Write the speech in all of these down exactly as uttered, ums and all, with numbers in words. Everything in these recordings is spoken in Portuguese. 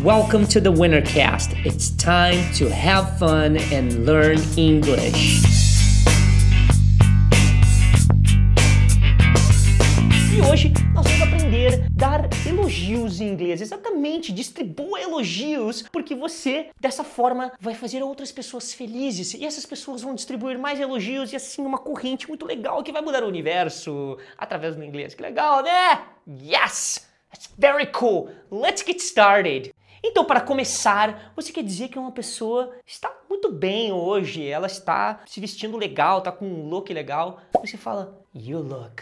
Welcome to the Wintercast. It's time to have fun and learn English. E hoje nós vamos aprender a dar elogios em inglês. Exatamente, distribua elogios, porque você, dessa forma, vai fazer outras pessoas felizes. E essas pessoas vão distribuir mais elogios e assim uma corrente muito legal que vai mudar o universo através do inglês. Que legal, né? Yes! That's very cool. Let's get started. Então, para começar, você quer dizer que uma pessoa está muito bem hoje, ela está se vestindo legal, está com um look legal. Você fala, you look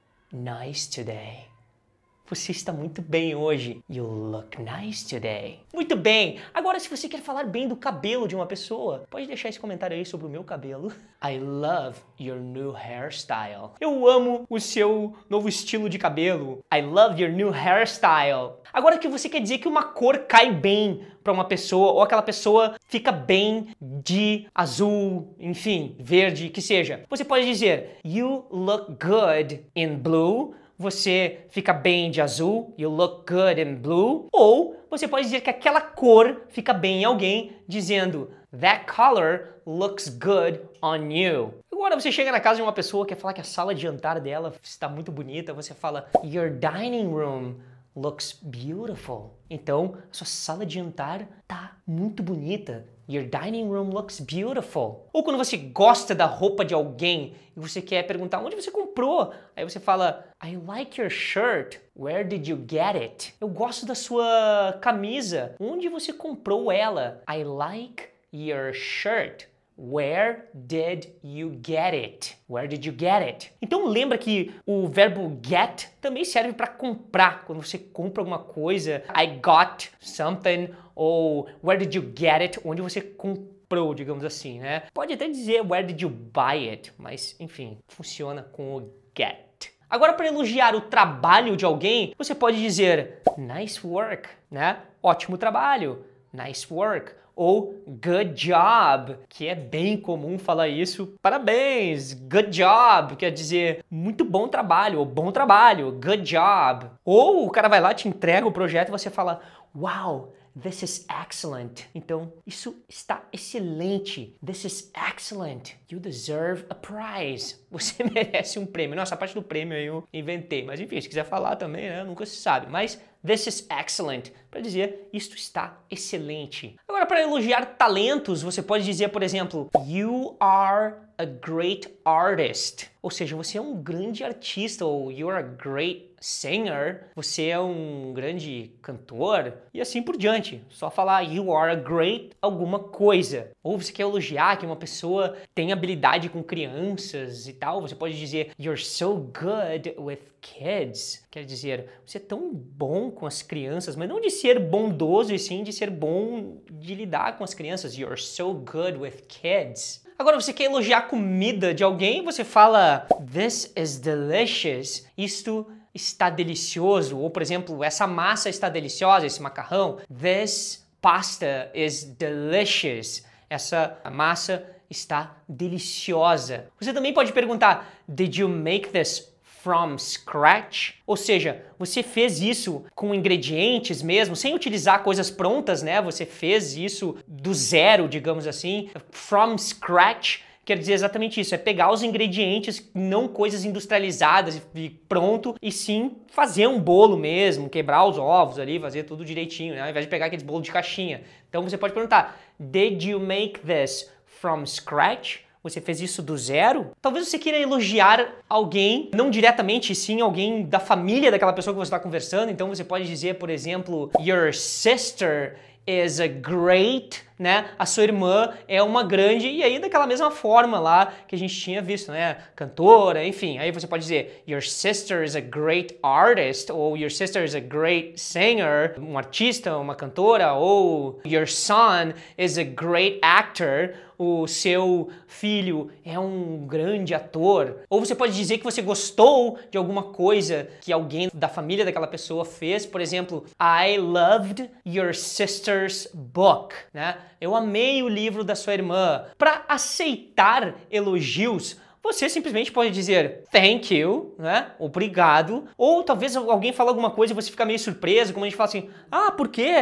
nice today. Você está muito bem hoje. You look nice today. Muito bem. Agora, se você quer falar bem do cabelo de uma pessoa, pode deixar esse comentário aí sobre o meu cabelo. I love your new hairstyle. Eu amo o seu novo estilo de cabelo. I love your new hairstyle. Agora que você quer dizer que uma cor cai bem para uma pessoa, ou aquela pessoa fica bem de azul, enfim, verde, que seja. Você pode dizer, you look good in blue. Você fica bem de azul, you look good in blue. Ou você pode dizer que aquela cor fica bem em alguém, dizendo, that color looks good on you. Agora você chega na casa de uma pessoa que quer falar que a sala de jantar dela está muito bonita, você fala, your dining room looks beautiful. Então, a sua sala de jantar tá muito bonita. Your dining room looks beautiful. Ou quando você gosta da roupa de alguém e você quer perguntar onde você comprou, aí você fala, I like your shirt. Where did you get it? Eu gosto da sua camisa. Onde você comprou ela? I like your shirt. Where did you get it? Where did you get it? Então lembra que o verbo get também serve para comprar. Quando você compra alguma coisa, I got something, ou where did you get it? Onde você comprou, digamos assim, né? Pode até dizer where did you buy it, mas enfim, funciona com o get. Agora, para elogiar o trabalho de alguém, você pode dizer nice work, né? Ótimo trabalho, nice work. Ou good job, que é bem comum falar isso. Parabéns, good job, quer dizer muito bom trabalho, ou bom trabalho, good job. Ou o cara vai lá, te entrega o projeto e você fala, wow, this is excellent. Então, isso está excelente. This is excellent. You deserve a prize. Você merece um prêmio. Nossa, a parte do prêmio aí eu inventei. Mas enfim, se quiser falar também, né? Nunca se sabe. Mas this is excellent. Para dizer, isto está excelente. Agora, para elogiar talentos, você pode dizer, por exemplo, you are a great artist. Ou seja, você é um grande artista, ou you're a great singer, você é um grande cantor, e assim por diante. Só falar you are a great alguma coisa. Ou você quer elogiar que uma pessoa tem habilidade com crianças e tal, você pode dizer you're so good with kids. Quer dizer, você é tão bom com as crianças, mas não de ser bondoso, e sim de ser bom de lidar com as crianças. You're so good with kids. Agora, você quer elogiar a comida de alguém, você fala this is delicious. Isto está delicioso. Ou, por exemplo, essa massa está deliciosa, esse macarrão. This pasta is delicious. Essa massa está deliciosa. Você também pode perguntar, did you make this from scratch? Ou seja, você fez isso com ingredientes mesmo, sem utilizar coisas prontas, né? Você fez isso do zero, digamos assim. From scratch quer dizer exatamente isso, é pegar os ingredientes, não coisas industrializadas e pronto, e sim fazer um bolo mesmo, quebrar os ovos ali, fazer tudo direitinho, né? Ao invés de pegar aqueles bolos de caixinha. Então você pode perguntar, did you make this from scratch? Você fez isso do zero? Talvez você queira elogiar alguém, não diretamente, sim alguém da família daquela pessoa que você está conversando. Então você pode dizer, por exemplo, your sister is a great, né? A sua irmã é uma grande, e aí daquela mesma forma lá que a gente tinha visto, né? Cantora, enfim. Aí você pode dizer, your sister is a great artist, ou your sister is a great singer, um artista, uma cantora, ou your son is a great actor, o seu filho é um grande ator. Ou você pode dizer que você gostou de alguma coisa que alguém da família daquela pessoa fez. Por exemplo, I loved your sister's book, né? Eu amei o livro da sua irmã. Para aceitar elogios, você simplesmente pode dizer thank you, né? Obrigado. Ou talvez alguém fale alguma coisa e você fica meio surpreso, como a gente fala assim, ah, por quê?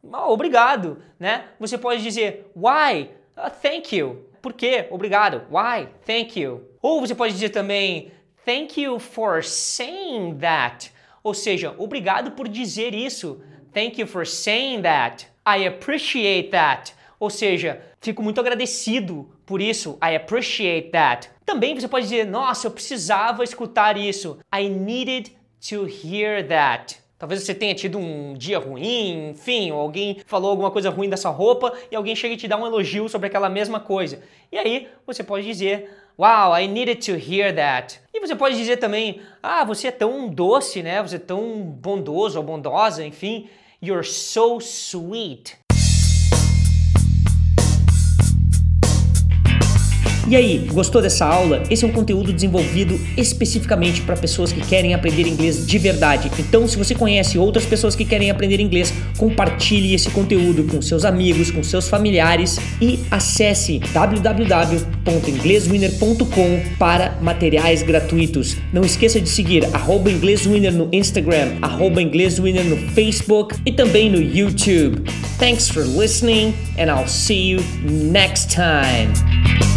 oh, obrigado, né? Você pode dizer why, uh, thank you. Por quê? Obrigado. Why? Thank you. Ou você pode dizer também thank you for saying that. Ou seja, obrigado por dizer isso. Thank you for saying that. I appreciate that. Ou seja, fico muito agradecido por isso. I appreciate that. Também você pode dizer, nossa, eu precisava escutar isso. I needed to hear that. Talvez você tenha tido um dia ruim, enfim, ou alguém falou alguma coisa ruim da sua roupa e alguém chega e te dá um elogio sobre aquela mesma coisa. E aí você pode dizer, wow, I needed to hear that. E você pode dizer também, ah, você é tão doce, né? Você é tão bondoso ou bondosa, enfim. You're so sweet. E aí, gostou dessa aula? Esse é um conteúdo desenvolvido especificamente para pessoas que querem aprender inglês de verdade. Então, se você conhece outras pessoas que querem aprender inglês, compartilhe esse conteúdo com seus amigos, com seus familiares e acesse w w w ponto inglês winner ponto com para materiais gratuitos. Não esqueça de seguir arroba ingleswinner no Instagram, arroba ingleswinner no Facebook e também no YouTube. Thanks for listening and I'll see you next time.